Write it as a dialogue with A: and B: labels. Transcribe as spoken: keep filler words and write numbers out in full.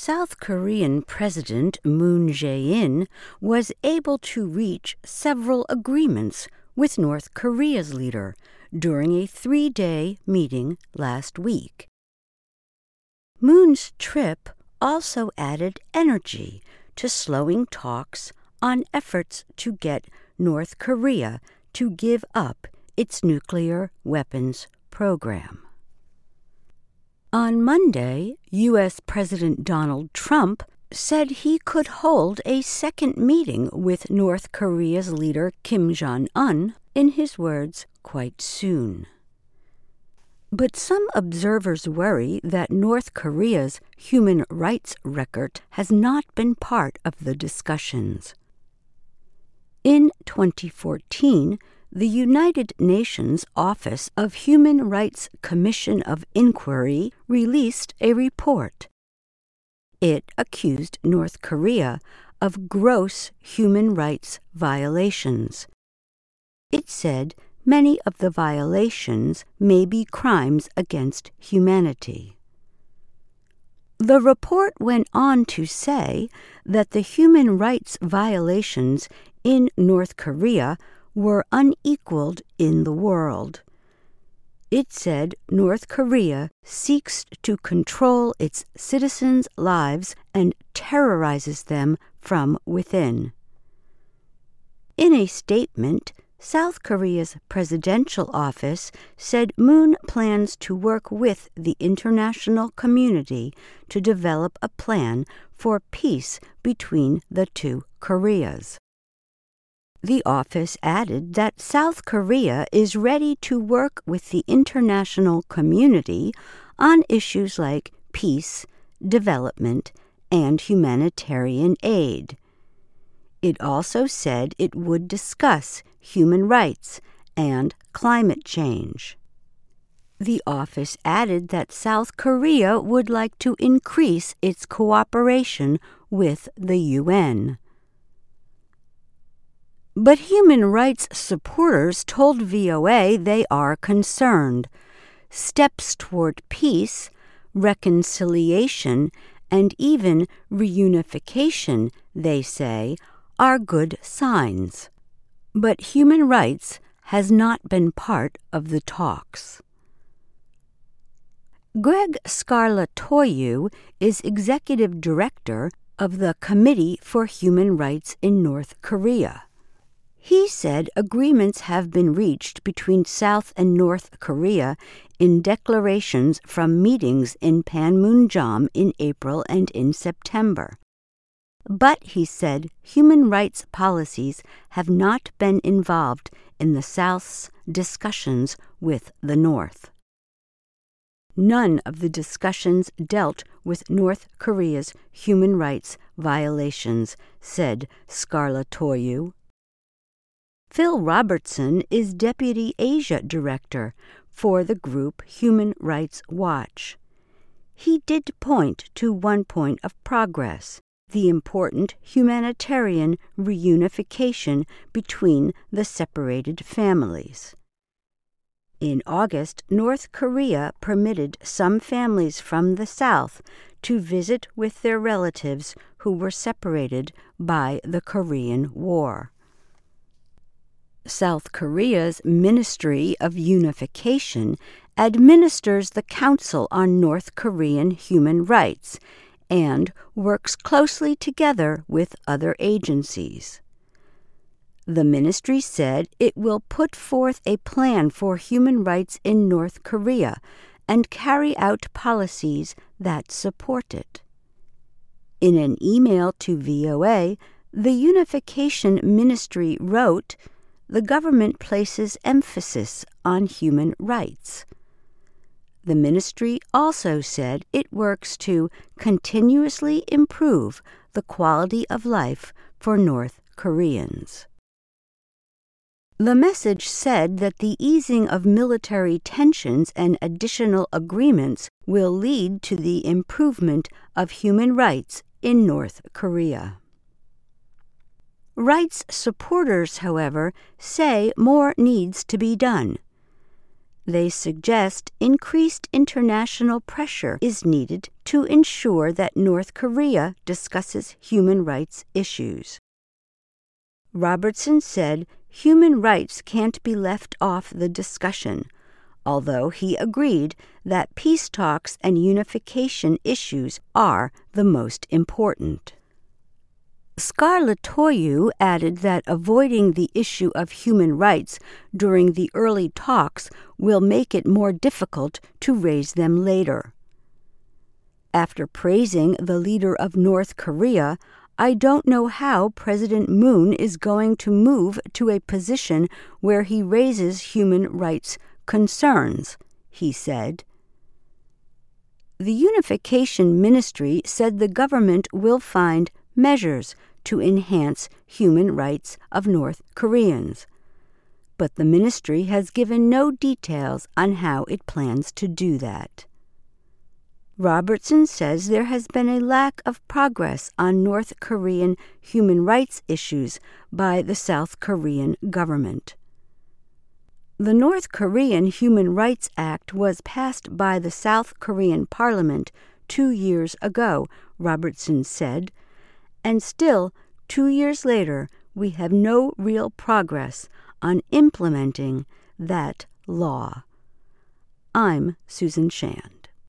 A: South Korean President Moon Jae-in was able to reach several agreements with North Korea's leader during a three-day meeting last week. Moon's trip also added energy to slowing talks on efforts to get North Korea to give up its nuclear weapons program. On Monday, U S President Donald Trump said he could hold a second meeting with North Korea's leader Kim Jong-un, in his words, quite soon. But some observers worry that North Korea's human rights record has not been part of the discussions. In twenty fourteen, the United Nations Office of Human Rights Commission of Inquiry released a report. It accused North Korea of gross human rights violations. It said many of the violations may be crimes against humanity. The report went on to say that the human rights violations in North Korea were unequaled in the world. It said North Korea seeks to control its citizens' lives and terrorizes them from within. In a statement, South Korea's presidential office said Moon plans to work with the international community to develop a plan for peace between the two Koreas. The office added that South Korea is ready to work with the international community on issues like peace, development, and humanitarian aid. It also said it would discuss human rights and climate change. The office added that South Korea would like to increase its cooperation with the U N. But human rights supporters told V O A they are concerned. Steps toward peace, reconciliation, and even reunification, they say, are good signs. But human rights has not been part of the talks. Greg Scarlatoiu is executive director of the Committee for Human Rights in North Korea. He said agreements have been reached between South and North Korea in declarations from meetings in Panmunjom in April and in September. But, he said, human rights policies have not been involved in the South's discussions with the North. None of the discussions dealt with North Korea's human rights violations, said Scarlatoiu. Phil Robertson is Deputy Asia Director for the group Human Rights Watch. He did point to one point of progress, the important humanitarian reunification between the separated families. In August, North Korea permitted some families from the South to visit with their relatives who were separated by the Korean War. South Korea's Ministry of Unification administers the Council on North Korean Human Rights and works closely together with other agencies. The ministry said it will put forth a plan for human rights in North Korea and carry out policies that support it. In an email to V O A, the Unification Ministry wrote, "The government places emphasis on human rights." The ministry also said it works to continuously improve the quality of life for North Koreans. The message said that the easing of military tensions and additional agreements will lead to the improvement of human rights in North Korea. Rights supporters, however, say more needs to be done. They suggest increased international pressure is needed to ensure that North Korea discusses human rights issues. Robertson said human rights can't be left off the discussion, although he agreed that peace talks and unification issues are the most important. Skarlatoiu added that avoiding the issue of human rights during the early talks will make it more difficult to raise them later. After praising the leader of North Korea, I don't know how President Moon is going to move to a position where he raises human rights concerns, he said. The Unification Ministry said the government will find measures to enhance human rights of North Koreans, but the ministry has given no details on how it plans to do that. Robertson says there has been a lack of progress on North Korean human rights issues by the South Korean government. The North Korean Human Rights Act was passed by the South Korean Parliament two years ago, Robertson said, and still, two years later, we have no real progress on implementing that law. I'm Susan Shan.